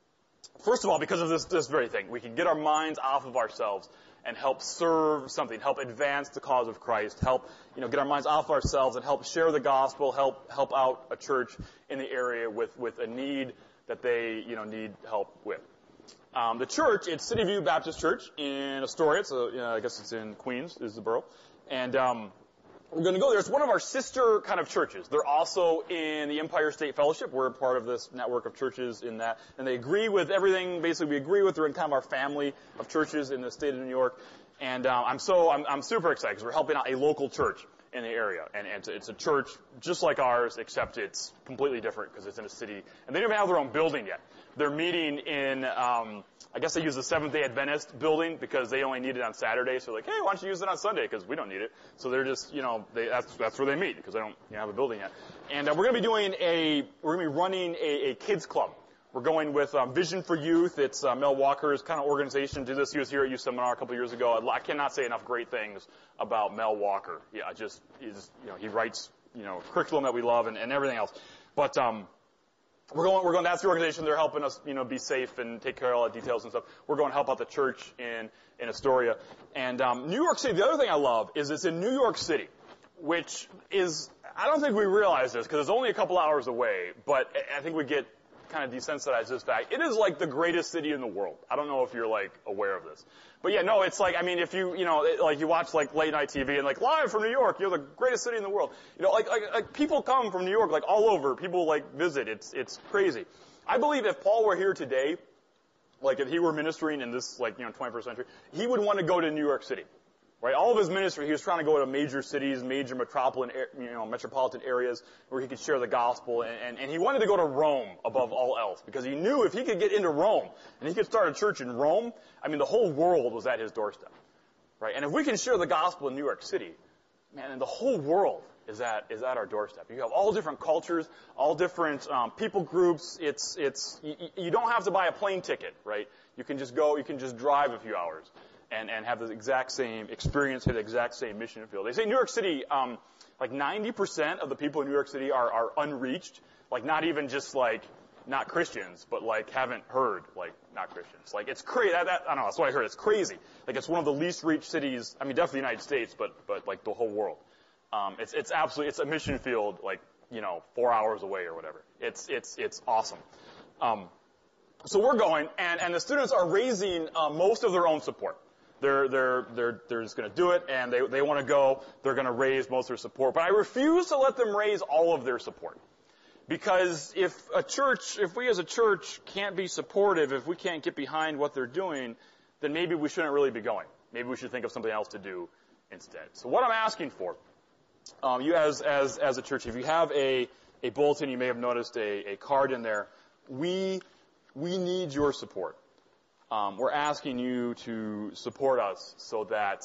first of all, because of this this very thing, we can get our minds off of ourselves and help serve something, help advance the cause of Christ, help, you know, get our minds off ourselves and help share the gospel, help help out a church in the area with, with a need that they, you know, need help with. Um, the church, it's City View Baptist Church in Astoria. So, you know, I guess it's in Queens, is the borough. And um, we're going to go there. It's one of our sister kind of churches. They're also in the Empire State Fellowship. We're a part of this network of churches in that. And they agree with everything, basically, we agree with. They're in kind of our family of churches in the state of New York. And um, I'm so, I'm, I'm super excited because we're helping out a local church in the area. And, and it's a church just like ours, except it's completely different because it's in a city. And they don't even have their own building yet. They're meeting in, um, I guess they use the Seventh-day Adventist building because they only need it on Saturday. So they're like, hey, why don't you use it on Sunday? Because we don't need it. So they're just, you know, they, that's, that's where they meet because they don't you know, have a building yet. And uh, we're going to be doing a, we're going to be running a, a kids club. We're going with um, Vision for Youth. It's uh, Mel Walker's kind of organization. Did this. He was here at Youth Seminar a couple of years ago. I cannot say enough great things about Mel Walker. Yeah, just, he's, you know, he writes, you know, curriculum that we love and, and everything else. But, um, We're going, we're going, that's the organization. They're helping us, you know, be safe and take care of all the details and stuff. We're going to help out the church in, in Astoria. And, um, New York City, the other thing I love is it's in New York City, which is, I don't think we realize this because it's only a couple hours away, but I think we get kind of desensitized to this fact. It is like the greatest city in the world. I don't know if you're like aware of this. But yeah, no, it's like, I mean, if you, you know, it, like you watch like late night T V and like live from New York, you're the greatest city in the world. You know, like, like, like people come from New York, like all over. People like visit. It's, it's crazy. I believe if Paul were here today, like if he were ministering in this, like, you know, twenty-first century, he would want to go to New York City. Right? All of his ministry, he was trying to go to major cities, major metropolitan, you know, metropolitan areas where he could share the gospel. And, and, and he wanted to go to Rome above all else because he knew if he could get into Rome and he could start a church in Rome, I mean, the whole world was at his doorstep. Right? And if we can share the gospel in New York City, man, and the whole world is at, is at our doorstep. You have all different cultures, all different um, people groups. It's, it's, you, you don't have to buy a plane ticket, right? You can just go, you can just drive a few hours. And, and have the exact same experience, have the exact same mission field. They say New York City, um, like ninety percent of the people in New York City are, are unreached. Like not even just like, not Christians, but like haven't heard, like not Christians. Like it's crazy. That, that, I don't know, that's what I heard. It's crazy. Like it's one of the least reached cities, I mean definitely the United States, but, but like the whole world. Um, it's, it's absolutely, it's a mission field like, you know, four hours away or whatever. It's, it's, it's awesome. Um, so we're going, and, and the students are raising uh, most of their own support. They're, they're, they're, they're just going to do it, and they, they want to go. They're going to raise most of their support. But I refuse to let them raise all of their support. Because if a church, if we as a church can't be supportive, if we can't get behind what they're doing, then maybe we shouldn't really be going. Maybe we should think of something else to do instead. So what I'm asking for, um, you as, as, as a church, if you have a, a bulletin, you may have noticed a, a card in there. We, we need your support. Um, we're asking you to support us so that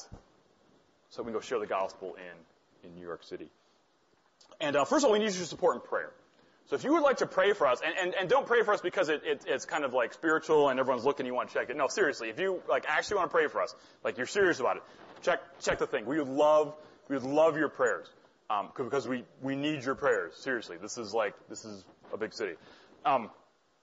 so we can go share the gospel in, in New York City. And uh, first of all, we need your support in prayer. So if you would like to pray for us, and, and, and don't pray for us because it, it, it's kind of like spiritual and everyone's looking, you want to check it. No, seriously, if you like actually want to pray for us, like you're serious about it, check check the thing. We would love we would love your prayers um, because we we need your prayers. Seriously, this is like this is a big city. Um,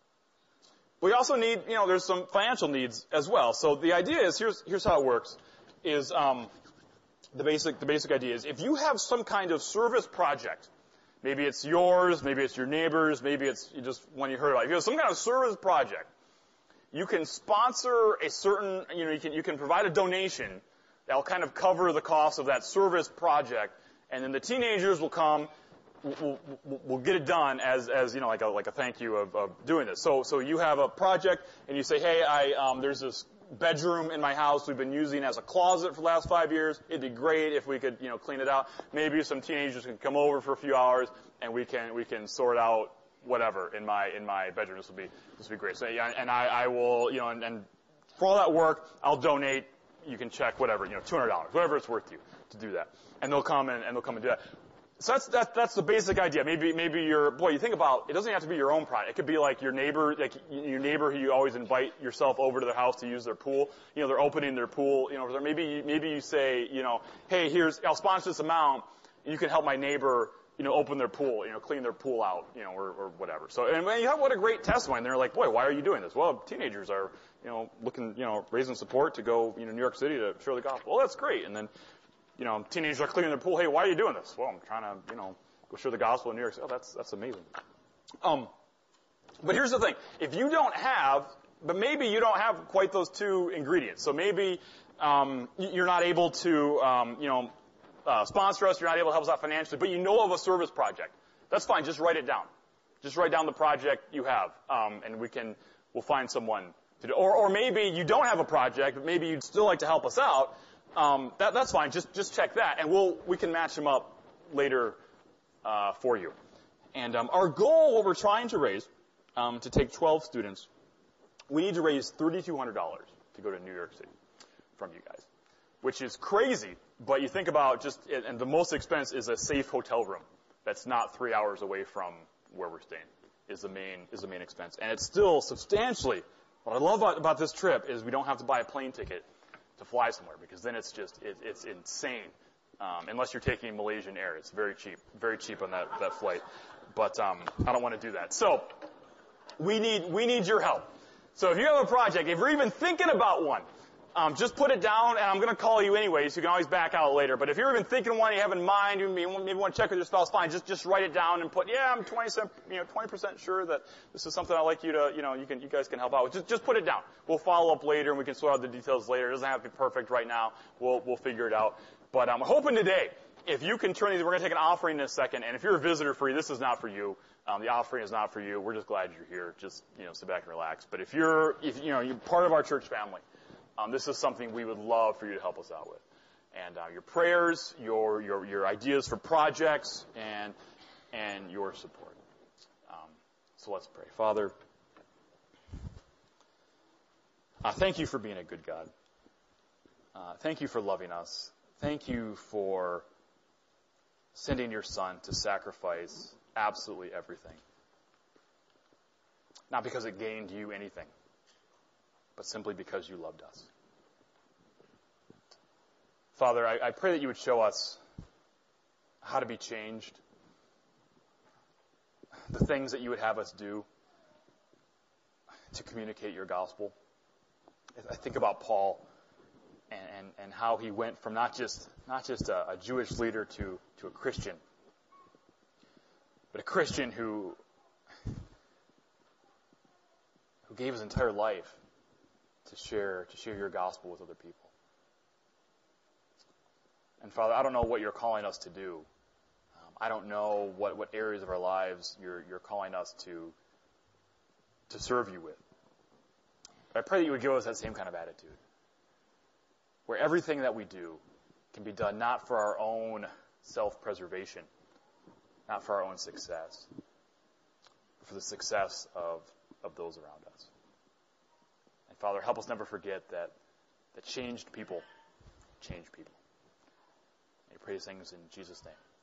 we also need, you know, there's some financial needs as well. So the idea is, here's, here's how it works, is, um, the basic, the basic idea is if you have some kind of service project, maybe it's yours, maybe it's your neighbor's, maybe it's just one you heard about. If you have some kind of service project, you can sponsor a certain, you know, you can, you can provide a donation that'll kind of cover the cost of that service project, and then the teenagers will come, we'll, we'll, we'll get it done as, as, you know, like a, like a thank you of, of doing this. So, so you have a project, and you say, hey, I, um, there's this bedroom in my house we've been using as a closet for the last five years. It'd be great if we could, you know, clean it out. Maybe some teenagers can come over for a few hours, and we can, we can sort out whatever in my, in my bedroom. This will be, this will be great. So, yeah, and I, I will, you know, and, and for all that work, I'll donate. You can check whatever, you know, two hundred dollars, whatever it's worth to you to do that. And they'll come and, and they'll come and do that. So that's, that's, that's the basic idea. Maybe, maybe your, boy, you think about, it doesn't have to be your own project. It could be like your neighbor, like your neighbor who you always invite yourself over to their house to use their pool. You know, they're opening their pool, you know, maybe, maybe you say, you know, hey, here's, I'll sponsor this amount, and you can help my neighbor, you know, open their pool, you know, clean their pool out, you know, or, or whatever. So, and you have, what a great testimony. And they're like, boy, why are you doing this? Well, teenagers are, you know, looking, you know, raising support to go, you know, New York City to share the gospel. Well, that's great. And then, you know, teenagers are cleaning their pool. Hey, why are you doing this? Well, I'm trying to, you know, go share the gospel in New York City. Oh, that's, that's amazing. Um, but here's the thing. If you don't have, but maybe you don't have quite those two ingredients. So maybe, um, you're not able to, um, you know, Uh, sponsor us, you're not able to help us out financially, but you know of a service project. That's fine. Just write it down. Just write down the project you have, um, and we can, we'll find someone to do. Or, or maybe you don't have a project, but maybe you'd still like to help us out. Um, that, that's fine. Just, just check that, and we'll, we can match them up later uh, for you. And um, our goal, what we're trying to raise, um, to take twelve students, we need to raise three thousand two hundred dollars to go to New York City from you guys, which is crazy. But you think about just, and the most expense is a safe hotel room that's not three hours away from where we're staying is the main, is the main expense. And it's still substantially, what I love about, about this trip is we don't have to buy a plane ticket to fly somewhere, because then it's just, it, it's insane. Um, unless you're taking Malaysian Air. It's very cheap, very cheap on that, that flight. But, um, I don't want to do that. So, we need, we need your help. So if you have a project, if you're even thinking about one, Um, just put it down, and I'm going to call you anyways. You can always back out later. But if you're even thinking of one you have in mind, you maybe want to check with your spouse, fine. Just just write it down and put, yeah, I'm twenty percent, you know, twenty percent sure that this is something I'd like you to, you know, you can, you guys can help out with. Just just put it down. We'll follow up later, and we can sort out the details later. It doesn't have to be perfect right now. We'll we'll figure it out. But I'm hoping today, if you can turn these, we're going to take an offering in a second. And if you're a visitor free, this is not for you. Um, the offering is not for you. We're just glad you're here. Just, you know, sit back and relax. But if you're, if you know, you're part of our church family, Um, this is something we would love for you to help us out with. And uh, your prayers, your, your your ideas for projects, and and your support. Um, so let's pray. Father, uh, thank you for being a good God. Uh, thank you for loving us. Thank you for sending your Son to sacrifice absolutely everything. Not because it gained you anything, but simply because you loved us. Father, I, I pray that you would show us how to be changed, the things that you would have us do to communicate your gospel. I think about Paul and, and, and how he went from not just not just a, a Jewish leader to, to a Christian, but a Christian who who gave his entire life to share to share your gospel with other people. And Father, I don't know what you're calling us to do. Um, I don't know what, what areas of our lives you're you're calling us to to serve you with. But I pray that you would give us that same kind of attitude, where everything that we do can be done not for our own self-preservation, not for our own success, but for the success of, of those around us. And Father, help us never forget that, that changed people change people. I pray these things in Jesus' name.